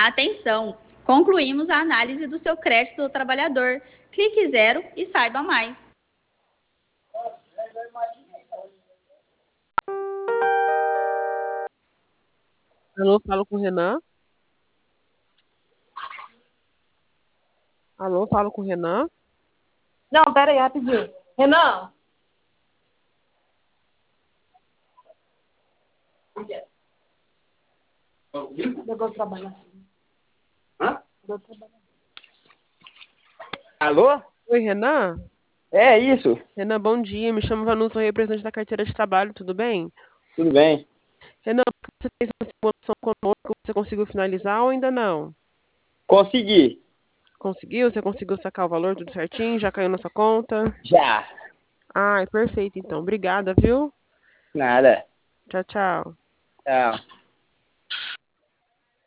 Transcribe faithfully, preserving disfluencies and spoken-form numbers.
Atenção! Concluímos a análise do seu crédito do trabalhador. Clique zero e saiba mais. Alô, falo com o Renan. Alô, falo com o Renan. Não, pera aí, rapidinho. Renan? Eu vou trabalhar assim. Hã? Eu vou trabalhar. Alô? Oi, Renan. É isso. Renan, bom dia. Me chamo Vanusa, sou representante da carteira de trabalho, tudo bem? Tudo bem? Renan, você fez uma simulação conosco, você conseguiu finalizar ou ainda não? Consegui. Conseguiu? Você conseguiu sacar o valor tudo certinho? Já caiu na sua conta? Já. Ai, perfeito, então. Obrigada, viu? Nada. Tchau, tchau. Tchau.